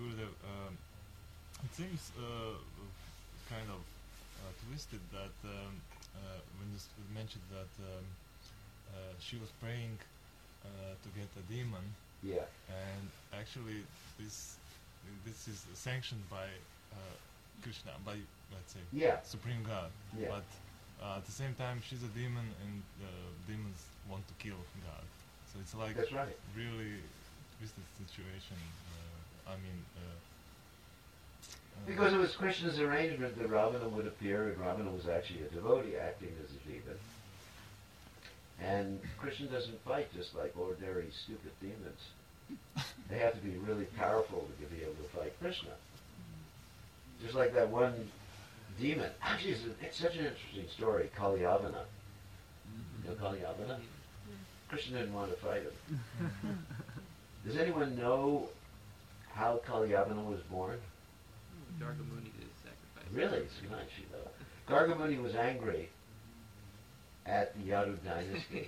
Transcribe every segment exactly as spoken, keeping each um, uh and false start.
Gurudev, um, it seems uh, kind of uh, twisted that um, uh, when you s- mentioned that um, uh, she was praying uh, to get a demon, Yeah. and actually this this is sanctioned by uh, Krishna, by let's say Yeah. Supreme God. Yeah. But uh, at the same time, she's a demon, and uh, demons want to kill God. So it's like That's right. really twisted situation. Uh, I mean. Uh, uh, Because it was Krishna's arrangement that Ravana would appear, and Ravana was actually a devotee acting as a demon. And Krishna doesn't fight just like ordinary stupid demons. They have to be really powerful to be able to fight Krishna. Just like that one demon. Actually, it's, a, it's such an interesting story, Kalyavana. You know Kalyavana? Krishna didn't want to fight him. Does anyone know how Kalyavana was born? Gargamuni did his sacrifice. Really? It's nice, you know. Gargamuni was angry at the Yadu dynasty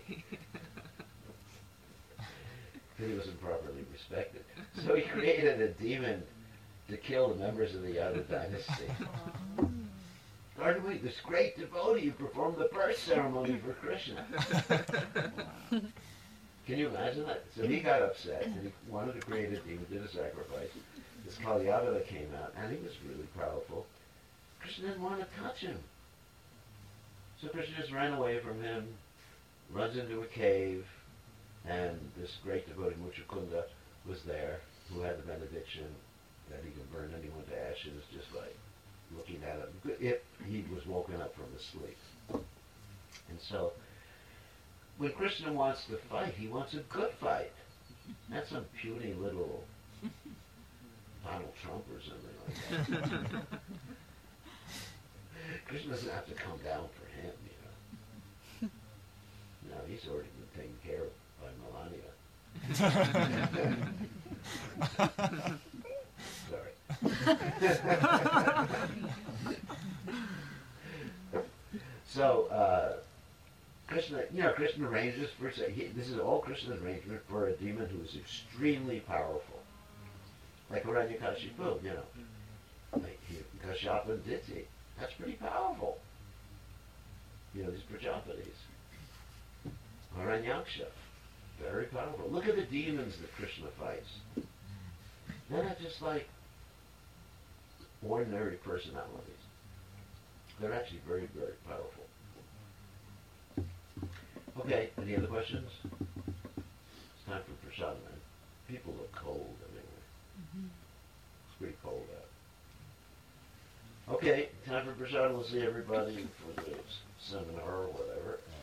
because he wasn't properly respected. So he created a demon to kill the members of the Yadu dynasty. Gargamuni, this great devotee who performed the birth ceremony for Krishna. Can you imagine that? So he got upset and he wanted to create a demon, did a sacrifice. This Kalyavana came out, and he was really powerful. Krishna didn't want to touch him. So Krishna just ran away from him, runs into a cave, and this great devotee, Muchukunda, was there, who had the benediction that he could burn anyone to ashes just by looking at him, if he was woken up from his sleep. And so, when Krishna wants to fight, he wants a good fight. Not some puny little Donald Trump or something like that. Krishna doesn't have to come down for him, you know. No, he's already been taken care of by Melania. Sorry. So, uh, Krishna, you know, Krishna arranges for, he, this is all Krishna's arrangement for a demon who is extremely powerful. Like Hiranyakashipu, you know. Like he, Kashyapa and Diti. That's pretty powerful. You know, these Prajapatis. Hiranyaksha. Very powerful. Look at the demons that Krishna fights. They're not just like ordinary personalities. They're actually very, very powerful. Okay, any other questions? It's time for prasad, man. People look cold anyway. Mm-hmm. It's pretty cold out. Okay, time for prasad. We'll see everybody for the seminar or whatever.